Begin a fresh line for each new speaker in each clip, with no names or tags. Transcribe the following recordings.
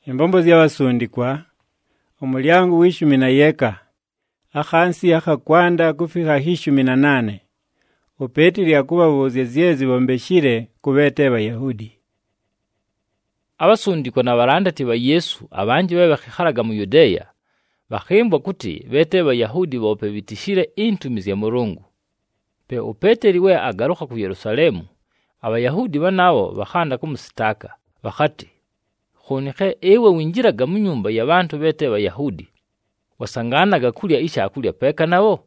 Embombo z'abasundikwa omulyango w'ishumi na yeka akhansi akhakwanda kufika hishumi na nane. Upetili akubabuzya zyezi bombeshile kubete Abayahudi.
Abasundikwa na barandati ba Yesu abanji babe bakhalaga mu Yudeya bakhimbwa kuti bete Abayahudi bope bitishile intumi zya Mulungu. Pe Upeteli we agaruka ku Yerusalemu, Abayahudi banabo bakhanda kumusitaka bakhati, khunike ewe winjiraga mu nyumba y'abantu bete Abayahudi wasanganaga kulya ishakulya peka nabo.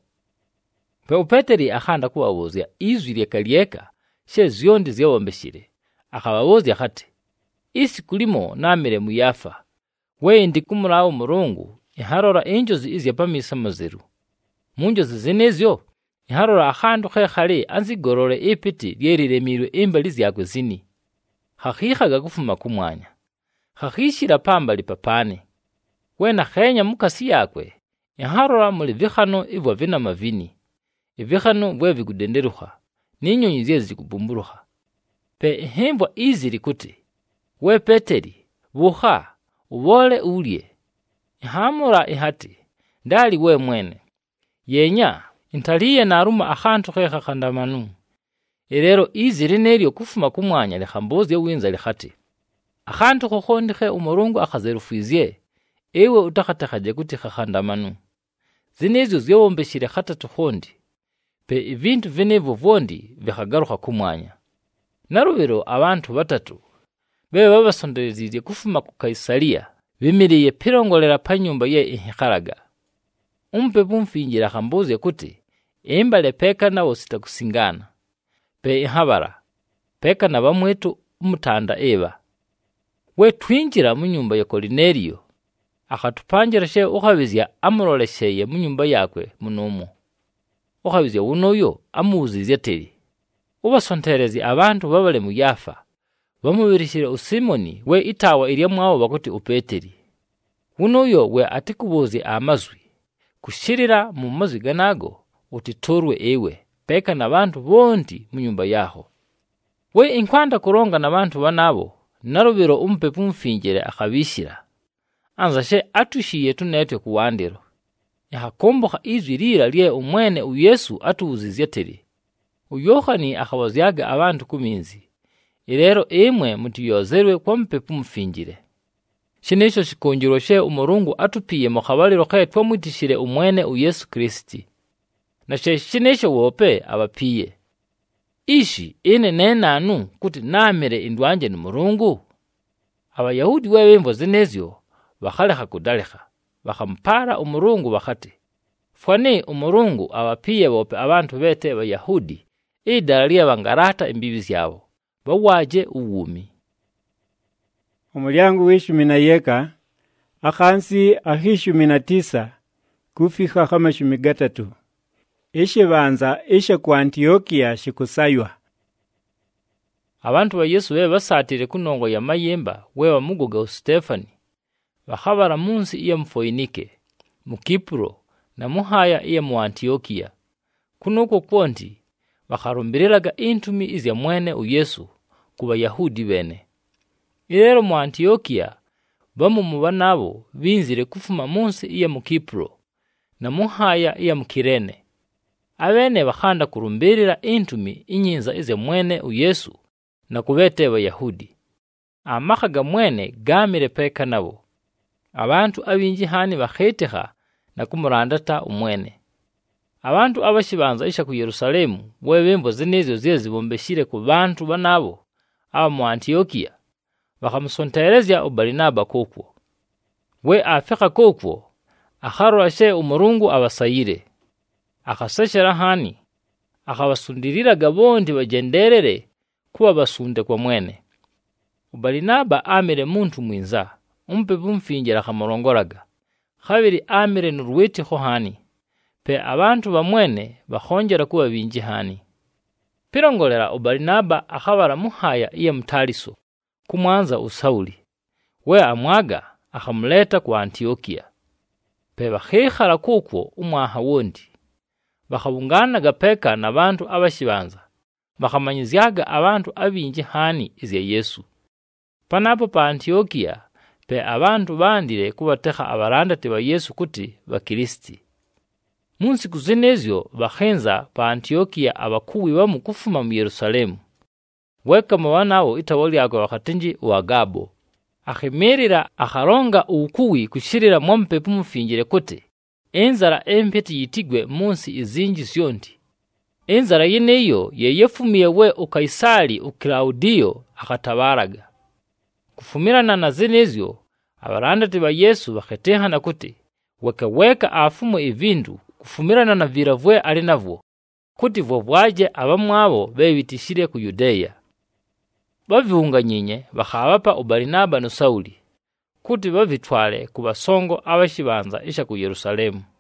Pe Upeteli akhanda kubabuzya izwi lyeka she zyondi zyawombeshile, akhababuzya khati, isi kulimo namire mu Yafa, we ndi kumulawo Mulungu iharora enjozi izya pamisa maziru. Munjozi zinezyo iharora akhandu khekhale anzigorore ipiti lyeriremirwe imbali zyakwe zini. Khakhihaga kufuma kumwanya, khakhishira pambali papane. Wena khenya mukasi yakwe iharora muli vikhano ivwa vina mavini. Ivikhano bwe vikudenderuha n'inyonyi zezi kubumburuha. Pe ihembwa iziri kuti, we Peteli buha ubole ulye. Ihamura ihati ndali we mwene yenya intaliye naruma akhantu khekha khandamanu. Irero iziri neryo kufuma kumwanya likhambozi winza likhati, akhantu khokhondikhe Umulungu akhazerufizye ewe utakhatakhaje kuti khandamanu. Zinezo zyowombeshile khatatu khondi. Pe ibintu vinevo vondi vikhagaruka kumwanya. Narubiro abantu batatu bebe babasonderezije kufuma ku Kaisaria bimiriye pirongolera pa nyumba ye ihikhalaga. Umpepo mfinjira khambuze kuti imbale peka nawo sitakusingana. Pe ihabara peka na bamwetu umutanda eba. We twinjira mu nyumba ya Kornelio akhatupanjira she ukhabizya amurolesheye mu nyumba yakwe munomo. Ukhabizya unoyo amuzizye teri. Ubasonterezi abantu babale mu Yafa bamubirishire usimoni we itawa irya mwawo bakuti Upeteli. Unoyo we atikubuzi amazwi kushirira mu mazwi ganago utitorwe ewe peka na bantu bondi mu nyumba yaho. We inkwanda kuronga na bantu banabo narubiro umpepo mfinjire akhabishira anzashe atushiye tunete kuwandiro. Yahakomboka izwi lira lye umwene uYesu atuzizye teri. Uyohani akhawazyaga abantu kuminzi. Irero emwe mutiyozerwe kwa mpepo mfinjire. Shinesho shikonjiro she Umulungu atupiye mu khabaliro khe twamwitishire umwene uYesu Kristi. Na shinesho wope abapiye. Ishi ine nenanu kuti namire indwanje ni Mulungu. Abayahudi webemvo zinezyo bakhalekha kudalekha. Bakhampara Umulungu bakhati, fwane Umulungu abapiye bope abantu bete Abayahudi idala lya bangarata imbibi zyabo bawaje uwumi.
Omulyango w'ishumi na yeka akhansi ahishumi na tisa kufika khamashumi gatatu. Ishibanza ishe ku Antiokia shikusaywa.
Abantu ba Yesu bebe basatire kunongo ya mayemba wewa mugoga Stefani. Bakhabara munsi iya Mfoinike, mu Kipro na muhaya iya mu Antiokia. Kunuko kwonti bakharumbiriraga intumi izya mwene uYesu kuba Yahudi bene. Irero mu Antiokia bamu banabo binzire kufuma munsi iya mu Kipro na muhaya iya mu Kirene. Abene bakhanda kurumbirira intumi inyinza izya mwene uYesu na kubete Abayahudi. Amakhaga mwene gamire peka nabo. Abantu abinji hani bakheteha na kumurandata umwene. Abantu abashibanza isha ku Yerusalemu webembo zinezo zezi bombeshire ku bantu banabo aba mu Antiokia bakamusonterezya Barinaba kokwo. We afika kokwo akharwashe Umulungu abasayire. Akhaseshera hani akhabasundirira gabondi bagenderere kuba basunde kwa mwene. Barinaba amire muntu mwinza umpepo mfinjira khamurongoraga. Khabiri amire nurweti khohani. Pe abantu bamwene bakhonjera kuba binji hani. Pirongolera Barinaba akhabara muhaya iya Mtaliso kumwanza usauli. We amwaga akhamuleta ku Antiokia. Pe bakhekhala kokwo umwaha wondi. Bakhabunganaga peka na bantu abashibanza. Bakhamanyizyaga abantu abinji hani izya Yesu. Panapo pa Antiokia pe abantu bandile kubateha abarandati ba Yesu kuti bakristi. Munsiku zenezyo bakhenza pa Antiokia abakuwi bamu kufuma mu Yerusalemu. Wekama wanawo itawo lyakwe wakatinji Agabo. Akhemerera akharonga ukuwi kushirira mwampepu mufinjire kuti enzara empeti yitigwe munsi izinji zyonti. Enzara yeneyo yeyefumiye we ukaisali uklaudio akatabaraga. Kufumirana na zenezyo abarandati ba Yesu bakhetehana kuti weka afumu evindu kufumirana na viravwe ali navwo kuti vobwaje abamwabo bebitishire ku Yudeya. Baviunganyinye bakhabapa Barinaba no Sauli kuti bavitwale ku basongo abashibanza isha ku Yerusalemu.